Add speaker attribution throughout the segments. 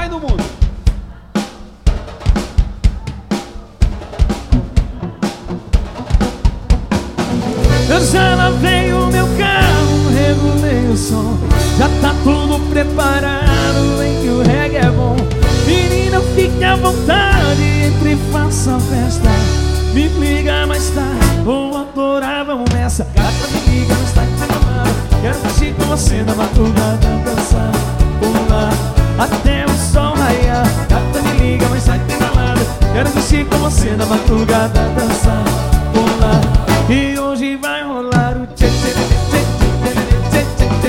Speaker 1: pai do mundo.
Speaker 2: Eu já lavei o meu carro, regulei o som, já tá tudo preparado, vem que o reggae é bom. Menina, fique à vontade, entre e faça a festa. Me liga mais tarde, vou adorar, vamos nessa. Gata, me liga mais tarde, sem amar. Quero curtir com você na madrugada, dançar, pular até o sol raiar. Gata, me liga mais tarde, sem balada. Quero curtir com você na madrugada, dançar, pular. E hoje vai rolar o tchê tchê tchê tchê tchê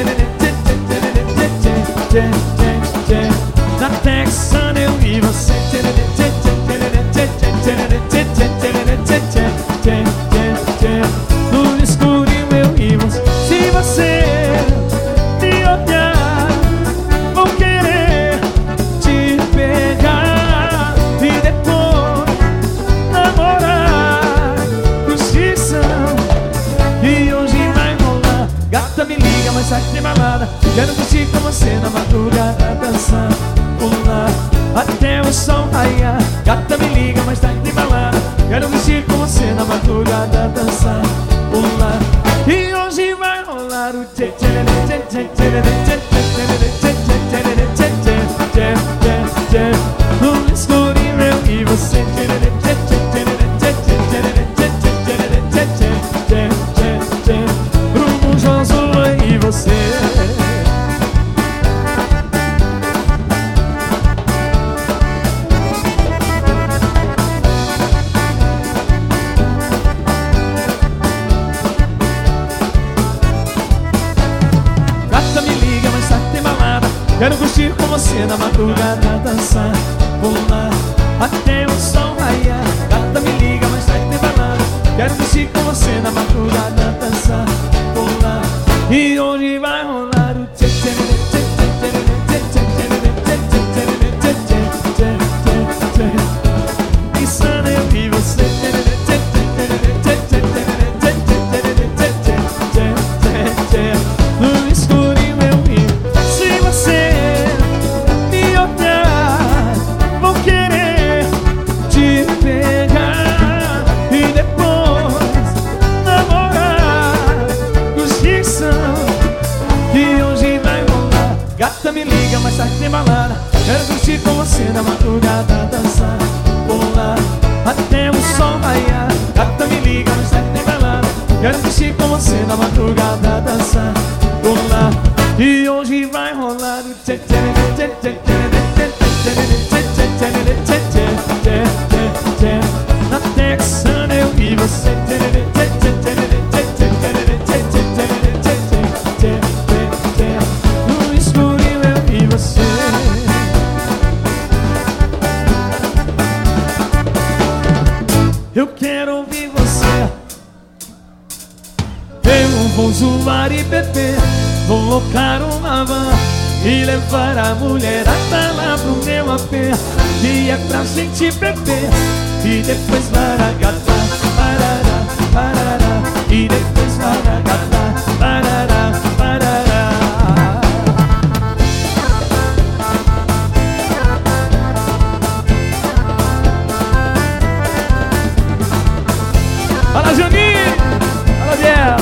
Speaker 2: tchê tchê. Na Texana eu e você, tchê tchê tchê tchê tchê tchê. No escurinho eu e você. Se você me olhar, vou querer te pegar e depois namorar. Justição. E hoje vai rolar. Gata, me liga, mas sai de balada. Quero curtir com você na madrugada, dançar, pular até o sol raiar. Gata, me liga, mas tá de balada. Quero curtir com você na madrugada, dançar, pular. E hoje vai rolar o tchê tchê tchê tchê tchê tchê tchê tchê. No escurinho eu e você, tchê tchê tchê tchê tchê. Bruno Josué e você. Quero curtir com você na madrugada, dançar, pular até o sol raiar. Gata, me liga, mas sai de balada. Quero curtir com você na madrugada, dançar, pular. E hoje vai rolar o tchê tchê tchê tchê tchê tchê tchê tchê tchê. Insana eu e você, tchê tchê tchê tchê tchê tchê. No escurinho eu e se você me olhar, vou querer te pegar e depois namorar. Justiça. E hoje vai rolar. Gata, me liga, mas sai de balada. Quero curtir com você na madrugada, dançar, pular até o sol raiar. Gata, me liga, mas sai de balada. Quero curtir com você na madrugada, dançar, pular. E hoje vai rolar o tchê tchê tchê tchê tchê tchê tchê. Na Texana eu e você, tchê tchê tchê tchê tchê tchê. No escurinho eu e você. Eu quero ouvir você. Eu vou zoar e beber, vou locar uma van e levar a mulherada lá pro meu AP. E é pra gente beber e depois maragatar, parará, parará. E depois maragatar, parará, parará. Fala, Juninho! Fala, Biel!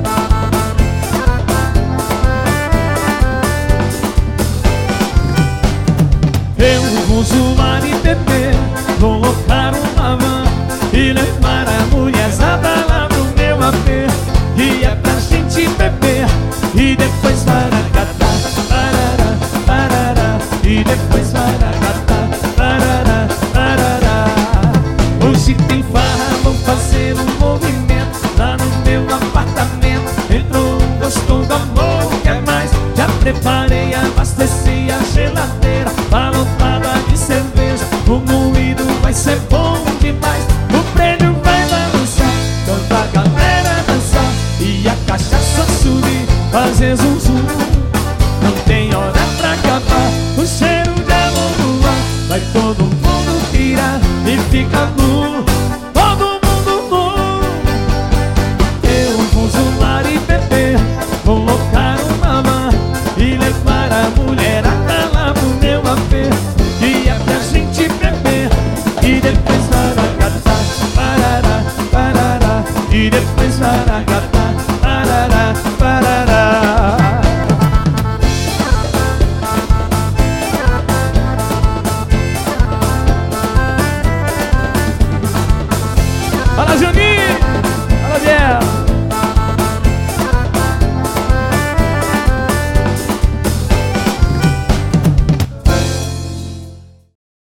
Speaker 2: Eu vou zoar e beber, vou locar uma van e levar a mulherzada lá pro meu AP. E é pra gente beber e depois maragatar, parará, parará. E depois maragatar, parará, parará. Hoje tem farra, vou fazer um movimento lá no meu apartamento. Entrou um gostoso amor, quer mais? Já preparei, abasteci a geladeira, tá lotada de cerveja. O moído vai ser bom demais. O prêmio vai balançar, canta a galera dançar e a cachaça subir, fazer zum zum. Não tem hora pra acabar, o cheiro de amor no ar. Vai todo mundo pirar e fica nu, todo mundo nu. Eu vou zoar e beber, vou locar uma van e levar e depois para cá.